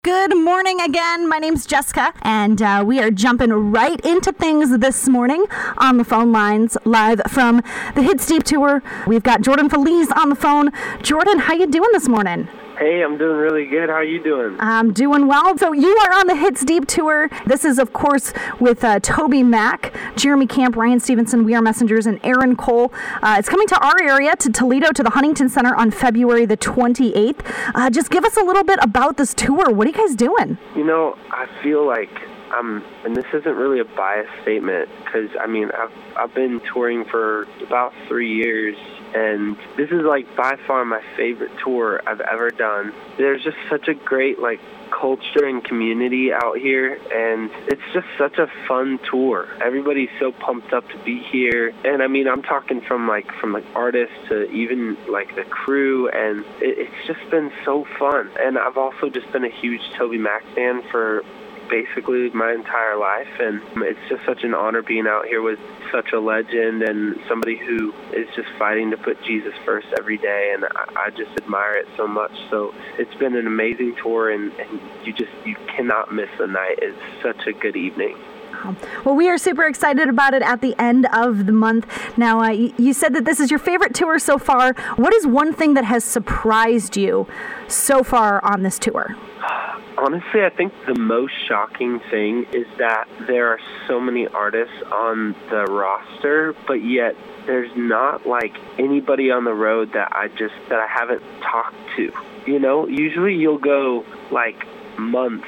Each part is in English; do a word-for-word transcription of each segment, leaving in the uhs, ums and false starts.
Good morning again. My name's Jessica, and uh, we are jumping right into things this morning on the phone lines, live from the Hits Deep Tour. We've got Jordan Feliz on the phone. Jordan, how you doing this morning? Hey, I'm doing really good. How are you doing? I'm doing well. So you are on the Hits Deep Tour. This is, of course, with uh, Toby Mac, Jeremy Camp, Ryan Stevenson, We Are Messengers, and Aaron Cole. Uh, it's coming to our area, to Toledo, to the Huntington Center on February the twenty-eighth. Uh, just give us a little bit about this tour. What are you guys doing? You know, I feel like Um, and this isn't really a biased statement because, I mean, I've, I've been touring for about three years, and this is, like, by far my favorite tour I've ever done. There's just such a great, like, culture and community out here, and it's just such a fun tour. Everybody's so pumped up to be here, and, I mean, I'm talking from, like, from, like, artists to even, like, the crew, and it, it's just been so fun. And I've also just been a huge Toby Mac fan for basically my entire life, and it's just such an honor being out here with such a legend and somebody who is just fighting to put Jesus first every day, and I, I just admire it so much. So it's been an amazing tour, and, and you just you cannot miss the night. It's such a good evening. Well, we are super excited about it at the end of the month. Now, uh, you, you said that this is your favorite tour so far. What is one thing that has surprised you so far on this tour? Honestly, I think the most shocking thing is that there are so many artists on the roster, but yet there's not, like, anybody on the road that I just, that I haven't talked to. You know, usually you'll go, like, months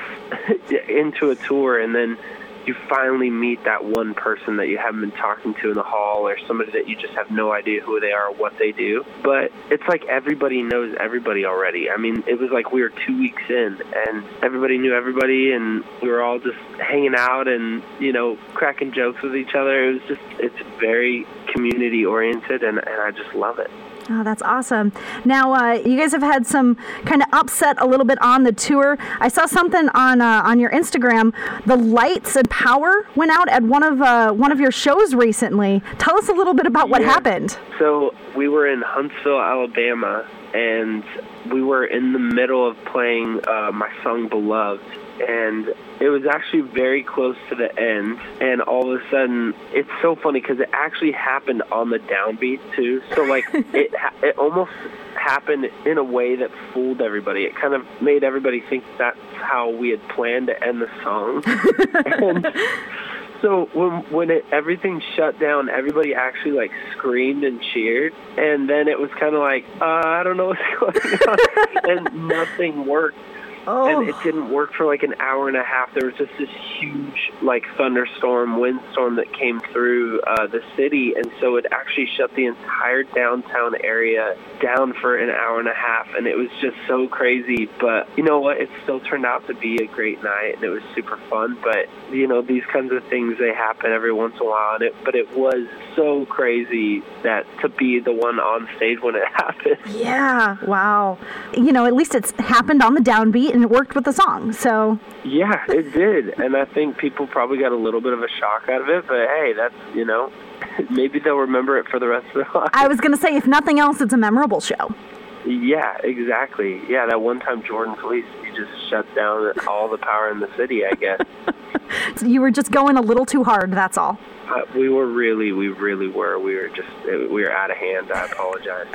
into a tour, and then you finally meet that one person that you haven't been talking to in the hall, or somebody that you just have no idea who they are or what they do. But it's like everybody knows everybody already. I mean, it was like we were two weeks in, and everybody knew everybody, and we were all just hanging out and, you know, cracking jokes with each other. It was just, it's very community-oriented, and, and I just love it. Oh, that's awesome. Now, uh, you guys have had some kind of upset a little bit on the tour. I saw something on uh, on your Instagram. The lights and power went out at one of uh, one of your shows recently. Tell us a little bit about what yeah. happened. So we were in Huntsville, Alabama, and we were in the middle of playing uh, my song Beloved. And it was actually very close to the end, and all of a sudden, it's so funny because it actually happened on the downbeat too. So like it, it almost happened in a way that fooled everybody. It kind of made everybody think that's how we had planned to end the song. And so when when it, everything shut down, everybody actually like screamed and cheered, and then it was kind of like uh, I don't know what's going on, and nothing worked. Oh. And it didn't work for like an hour and a half. There was just this huge like thunderstorm, windstorm that came through uh, the city, and so it actually shut the entire downtown area down for an hour and a half, and it was just so crazy. But you know what? It still turned out to be a great night, and it was super fun. But you know, these kinds of things, they happen every once in a while, and it but it was so crazy that to be the one on stage when it happened. Yeah, wow. You know, at least it's happened on the downbeat, and it worked with the song, so. Yeah, it did, and I think people probably got a little bit of a shock out of it, but hey, that's, you know, maybe they'll remember it for the rest of their life. I was going to say, if nothing else, it's a memorable show. Yeah, exactly. Yeah, that one time Jordan Feliz, he just shut down all the power in the city, I guess. So you were just going a little too hard, that's all. Uh, we were really, we really were. We were just, we were out of hand. I apologize.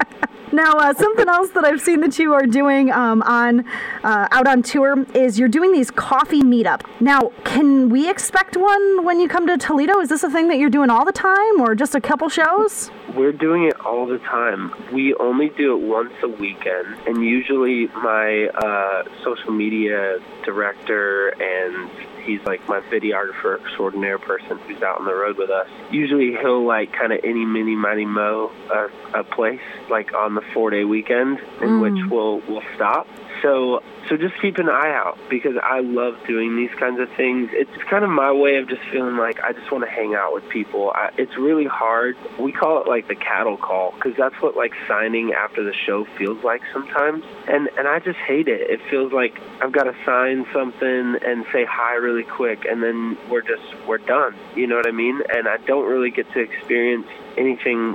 Now, uh, something else that I've seen that you are doing um, on uh, out on tour is you're doing these coffee meetups. Now, can we expect one when you come to Toledo? Is this a thing that you're doing all the time, or just a couple shows? We're doing it all the time. We only do it once a weekend, and usually my uh, social media director, and he's like my videographer extraordinaire person who's out on the road with us. Usually he'll like kind of any mini mighty mo a, a place like on the four day weekend in mm. which we'll we'll stop. So so just keep an eye out, because I love doing these kinds of things. It's kind of my way of just feeling like I just want to hang out with people. I, it's really hard. We call it like the cattle call, because that's what like signing after the show feels like sometimes. And and I just hate it. It feels like I've got to sign something and say hi really quick, and then we're just, we're done. You know what I mean? And I don't really get to experience anything with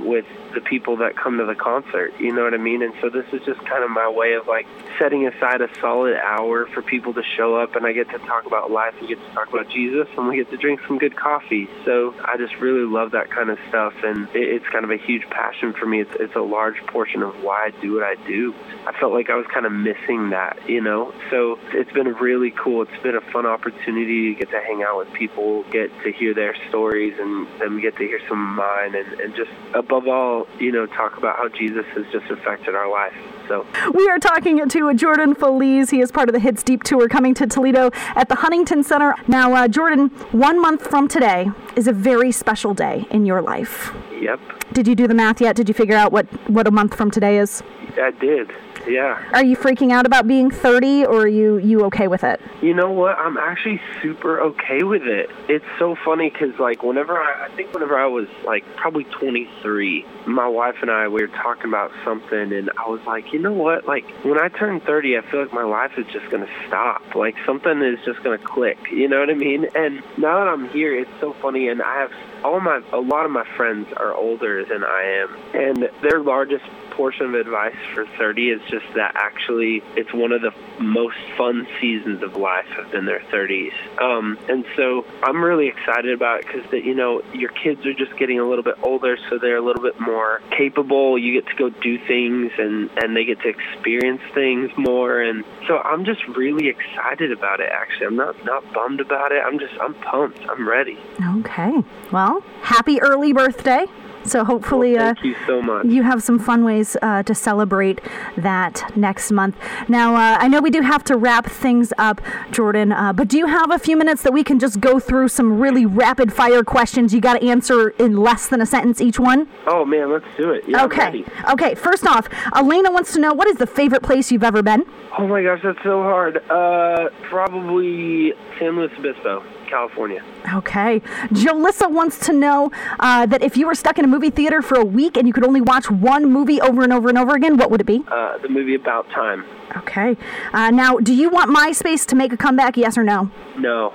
the people that come to the concert, you know what I mean? And so this is just kind of my way of like setting aside a solid hour for people to show up, and I get to talk about life, we get to talk about Jesus, and we get to drink some good coffee. So I just really love that kind of stuff, and it, it's kind of a huge passion for me. It's, it's a large portion of why I do what I do. I felt like I was kind of missing that, you know? So it's been really cool. It's been a fun opportunity to get to hang out with people, get to hear their stories, and then we get to hear some of mine, and, and just above all, you know, talk about how Jesus has just affected our life. So we are talking to Jordan Feliz. He is part of the Hits Deep Tour coming to Toledo at the Huntington Center. Now, uh, Jordan, one month from today is a very special day in your life. Yep. Did you do the math yet? Did you figure out what, what a month from today is? I did. Yeah. Are you freaking out about being thirty, or are you, you okay with it? You know what? I'm actually super okay with it. It's so funny because, like, whenever I, I think whenever I was, like, probably twenty-three, my wife and I, we were talking about something, and I was like, you know what? Like, when I turn thirty, I feel like my life is just going to stop. Like, something is just going to click. You know what I mean? And now that I'm here, it's so funny, and I have all my, a lot of my friends are older than I am, and their largest portion of advice for thirty is just that actually it's one of the most fun seasons of life have been their thirties. Um, and so I'm really excited about it because, you know, your kids are just getting a little bit older, so they're a little bit more capable. You get to go do things, and, and they get to experience things more. And so I'm just really excited about it, actually. I'm not, not bummed about it. I'm just, I'm pumped. I'm ready. Okay. Well, happy early birthday. So hopefully well, thank uh, you so much. You have some fun ways uh, to celebrate that next month. Now, uh, I know we do have to wrap things up, Jordan, uh, but do you have a few minutes that we can just go through some really rapid-fire questions you got to answer in less than a sentence each one? Oh, man, let's do it. Yeah, okay. Okay, first off, Elena wants to know, what is the favorite place you've ever been? Oh, my gosh, that's so hard. Uh, probably San Luis Obispo, California. Okay. Jalissa wants to know uh, that if you were stuck in a movie theater for a week and you could only watch one movie over and over and over again, what would it be? Uh, the movie About Time. Okay. Uh, now, do you want MySpace to make a comeback, yes or no? No.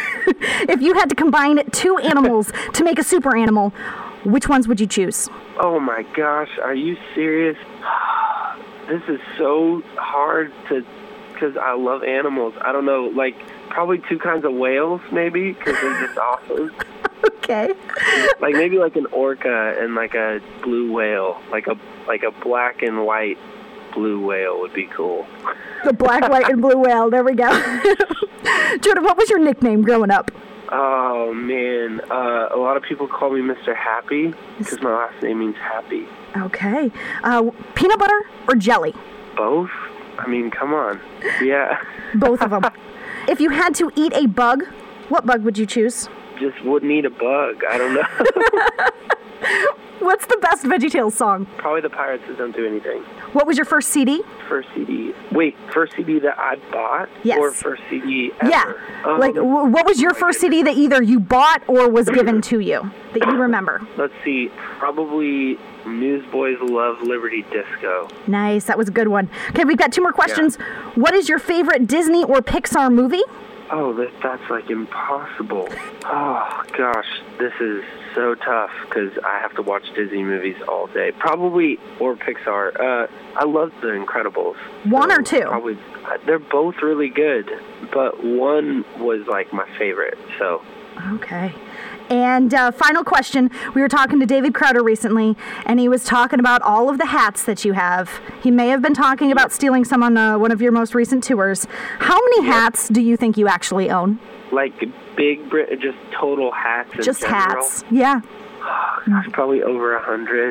If you had to combine two animals to make a super animal, which ones would you choose? Oh, my gosh. Are you serious? This is so hard to, because I love animals. I don't know, like, probably two kinds of whales, maybe, because they're just awesome. Okay. Like, maybe like an orca and like a blue whale. Like a like a black and white blue whale would be cool. The black, white, and blue whale. There we go. Jordan, what was your nickname growing up? Oh, man. Uh, a lot of people call me Mister Happy because my last name means happy. Okay. Uh, peanut butter or jelly? Both? I mean, come on. Yeah. Both of them. If you had to eat a bug, what bug would you choose? Just wouldn't eat a bug. I don't know. What's the best VeggieTales song? Probably the Pirates that Don't Do Anything. What was your first C D? First C D. Wait, first C D that I bought? Yes. Or first C D ever? Yeah. Um, like, w- what was your first C D that either you bought or was given to you that you remember? Let's see. Probably Newsboys Love Liberty Disco. Nice. That was a good one. Okay, we've got two more questions. Yeah. What is your favorite Disney or Pixar movie? Oh, that, that's like impossible. Oh, gosh. This is so tough because I have to watch Disney movies all day. Probably, or Pixar. Uh, I love The Incredibles. One so or two? Probably. They're both really good, but one was like my favorite, so. Okay. And uh, final question. We were talking to David Crowder recently, and he was talking about all of the hats that you have. He may have been talking about stealing some on uh, one of your most recent tours. How many hats do you think you actually own? Like big, just total hats in Just general? hats, yeah. Oh, gosh, probably over a hundred.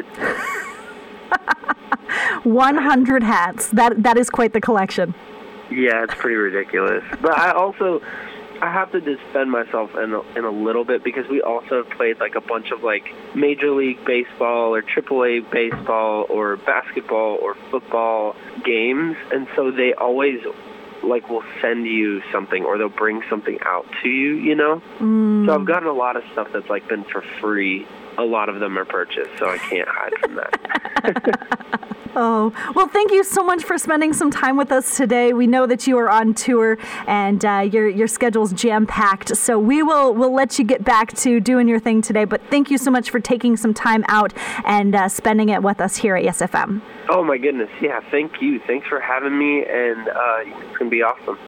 one hundred hats. That That is quite the collection. Yeah, it's pretty ridiculous. But I also... I have to defend myself in a, in a little bit because we also have played like a bunch of like Major League Baseball or Triple A baseball or basketball or football games, and so they always like will send you something or they'll bring something out to you, you know? Mm. So I've gotten a lot of stuff that's like been for free. A lot of them are purchased, so I can't hide from that. Oh, well, thank you so much for spending some time with us today. We know that you are on tour and uh, your your schedule's jam-packed, so we will we'll let you get back to doing your thing today. But thank you so much for taking some time out and uh, spending it with us here at Yes F M. Oh, my goodness. Yeah, thank you. Thanks for having me, and uh, it's going to be awesome.